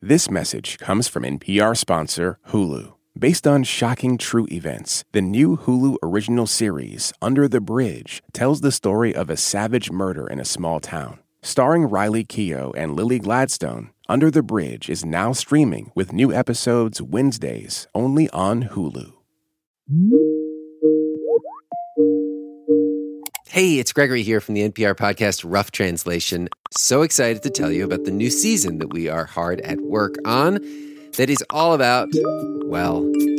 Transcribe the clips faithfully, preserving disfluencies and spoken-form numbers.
This message comes from N P R sponsor Hulu. Based on shocking true events, the new Hulu original series, Under the Bridge, tells the story of a savage murder in a small town. Starring Riley Keough and Lily Gladstone, Under the Bridge is now streaming with new episodes Wednesdays only on Hulu. Hey, it's Gregory here from the N P R podcast Rough Translation. So excited to tell you about the new season that we are hard at work on that is all about, well,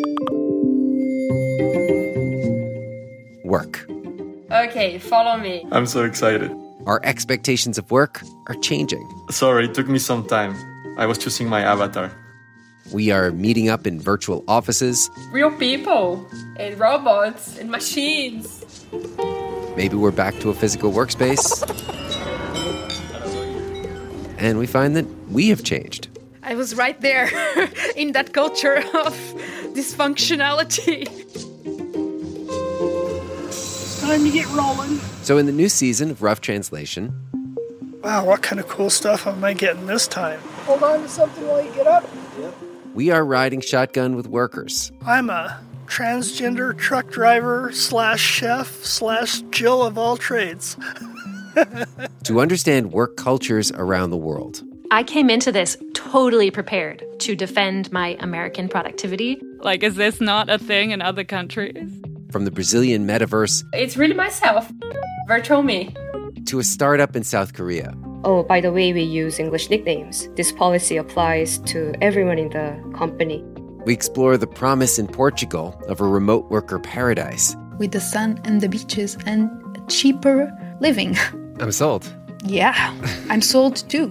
work. Okay, follow me. I'm so excited. Our expectations of work are changing. Sorry, it took me some time. I was choosing my avatar. We are meeting up in virtual offices. Real people and robots and machines. Maybe we're back to a physical workspace. And we find that we have changed. I was right there in that culture of dysfunctionality. It's time to get rolling. So in the new season of Rough Translation... Wow, what kind of cool stuff am I getting this time? Hold on to something while you get up. We are riding shotgun with workers. I'm a transgender truck driver slash chef slash Jill of all trades. To understand work cultures around the world. I came into this totally prepared to defend my American productivity. Like, is this not a thing in other countries? From the Brazilian metaverse. It's really myself. Virtual me. To a startup in South Korea. Oh, by the way, we use English nicknames. This policy applies to everyone in the company. We explore the promise in Portugal of a remote worker paradise. With the sun and the beaches and a cheaper living. I'm sold. Yeah, I'm sold too.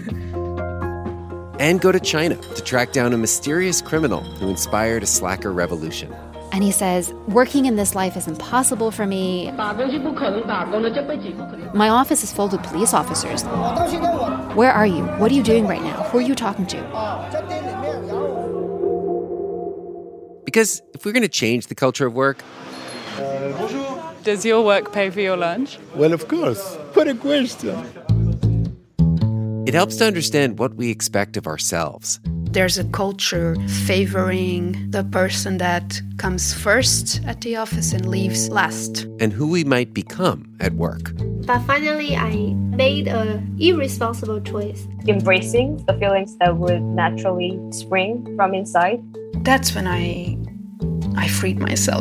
And go to China to track down a mysterious criminal who inspired a slacker revolution. And he says, working in this life is impossible for me. My office is filled with police officers. Where are you? What are you doing right now? Who are you talking to? Because if we're going to change the culture of work... Uh, bonjour. Does your work pay for your lunch? Well, of course. What a question. It helps to understand what we expect of ourselves. There's a culture favoring the person that comes first at the office and leaves last. And who we might become at work. But finally, I made an irresponsible choice. Embracing the feelings that would naturally spring from inside. That's when I, I freed myself.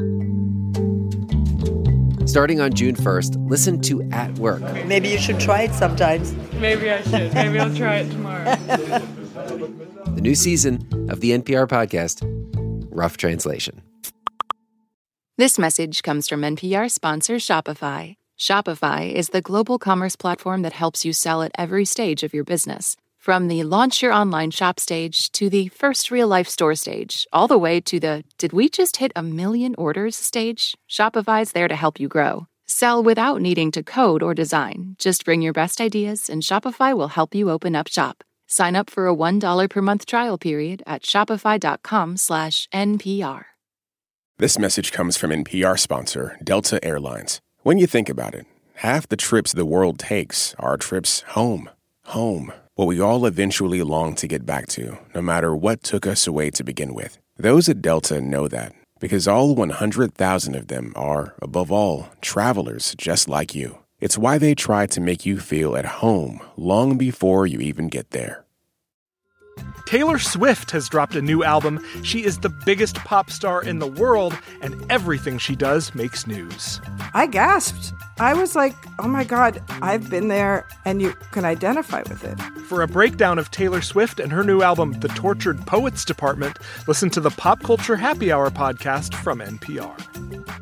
Starting on June first, listen to At Work. Maybe you should try it sometimes. Maybe I should. Maybe I'll try it tomorrow. The new season of the N P R podcast, Rough Translation. This message comes from N P R sponsor Shopify. Shopify is the global commerce platform that helps you sell at every stage of your business. From the launch your online shop stage to the first real-life store stage, all the way to the did we just hit a million orders stage, Shopify's there to help you grow. Sell without needing to code or design. Just bring your best ideas and Shopify will help you open up shop. Sign up for a one dollar per month trial period at shopify.com slash NPR. This message comes from N P R sponsor Delta Airlines. When you think about it, half the trips the world takes are trips home. Home. What we all eventually long to get back to, no matter what took us away to begin with. Those at Delta know that, because all one hundred thousand of them are, above all, travelers just like you. It's why they try to make you feel at home long before you even get there. Taylor Swift has dropped a new album. She is the biggest pop star in the world, and everything she does makes news. I gasped. I was like, oh my God, I've been there, and you can identify with it. For a breakdown of Taylor Swift and her new album, The Tortured Poets Department, listen to the Pop Culture Happy Hour podcast from N P R.